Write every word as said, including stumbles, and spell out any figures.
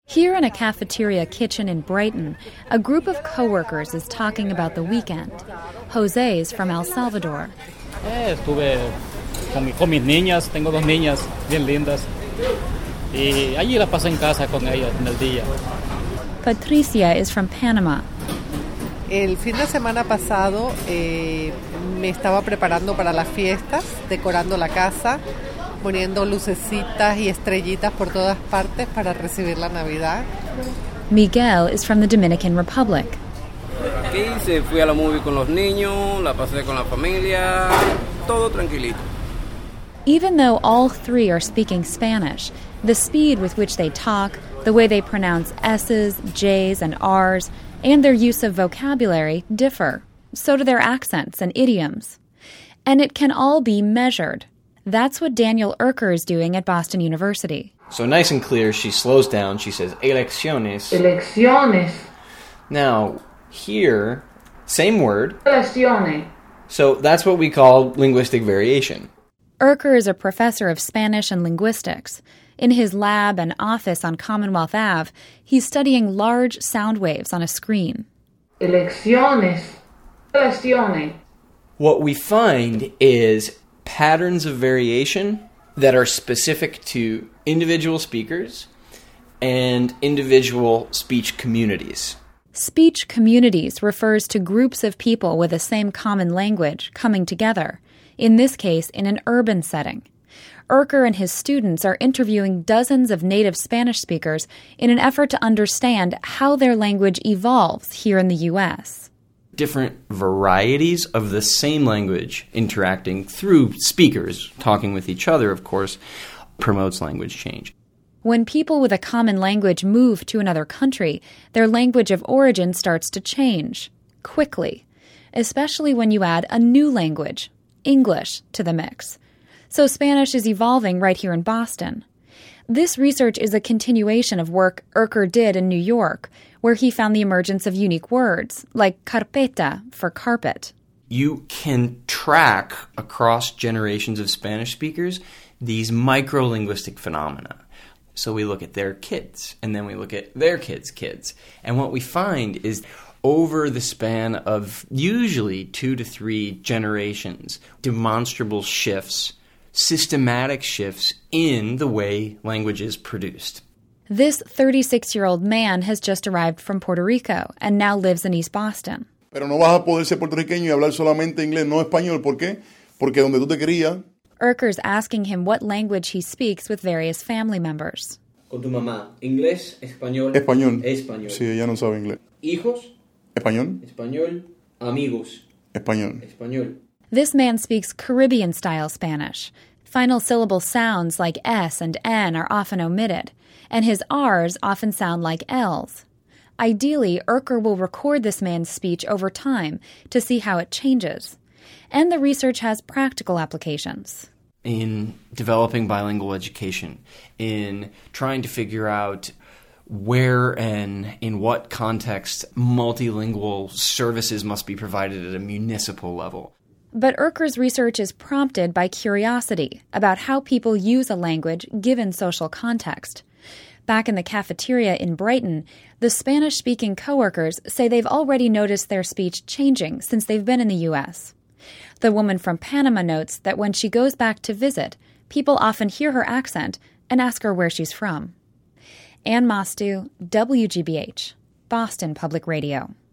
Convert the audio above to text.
Here in a cafeteria kitchen in Brighton, a group of coworkers is talking about the weekend. Jose is from El Salvador. Eh, estuve con, mi, con mis niñas, tengo dos niñas bien lindas, y allí la pasé en casa con ellas en el día. Patricia is from Panama. El fin de semana pasado eh, me estaba preparando para las fiestas, decorando la casa, poniendo lucecitas y estrellitas por todas partes para recibir la Navidad. Miguel is from the Dominican Republic. Aquí se fui a la movie con los niños, la pasé con la familia, todo tranquilito. Even though all three are speaking Spanish, the speed with which they talk, the way they pronounce S's, J's, and R's, and their use of vocabulary differ. So do their accents and idioms. And it can all be measured. That's what Daniel Erker is doing at Boston University. So nice and clear, she slows down, she says, elecciones. Elecciones. Now, here, same word. Elecciones. So that's what we call linguistic variation. Erker is a professor of Spanish and linguistics. In his lab and office on Commonwealth Avenue, he's studying large sound waves on a screen. Elecciones. Elecciones. What we find is patterns of variation that are specific to individual speakers and individual speech communities. Speech communities refers to groups of people with the same common language coming together, in this case in an urban setting. Erker and his students are interviewing dozens of native Spanish speakers in an effort to understand how their language evolves here in the U S. Different varieties of the same language interacting through speakers, talking with each other, of course, promotes language change. When people with a common language move to another country, their language of origin starts to change, quickly, especially when you add a new language, English, to the mix. So Spanish is evolving right here in Boston. This research is a continuation of work Erker did in New York, where he found the emergence of unique words, like carpeta for carpet. You can track across generations of Spanish speakers these micro-linguistic phenomena. So we look at their kids, and then we look at their kids' kids. And what we find is over the span of usually two to three generations, demonstrable shifts, systematic shifts in the way language is produced. This thirty-six-year-old man has just arrived from Puerto Rico and now lives in East Boston. Pero no vas a poder ser puertorriqueño y hablar solamente inglés, no español. ¿Por qué? Porque donde tú te crías. Erker's asking him what language he speaks with various family members. Con tu mamá, inglés, español. Español. Español. Sí, ella no sabe inglés. Hijos. Español. Español. Amigos. Español. Español. This man speaks Caribbean-style Spanish. Final syllable sounds like S and N are often omitted, and his R's often sound like L's. Ideally, Erker will record this man's speech over time to see how it changes. And the research has practical applications. In developing bilingual education, in trying to figure out where and in what context multilingual services must be provided at a municipal level. But Erker's research is prompted by curiosity about how people use a language given social context. Back in the cafeteria in Brighton, the Spanish-speaking coworkers say they've already noticed their speech changing since they've been in the U S. The woman from Panama notes that when she goes back to visit, people often hear her accent and ask her where she's from. Ann Mostu, W G B H, Boston Public Radio.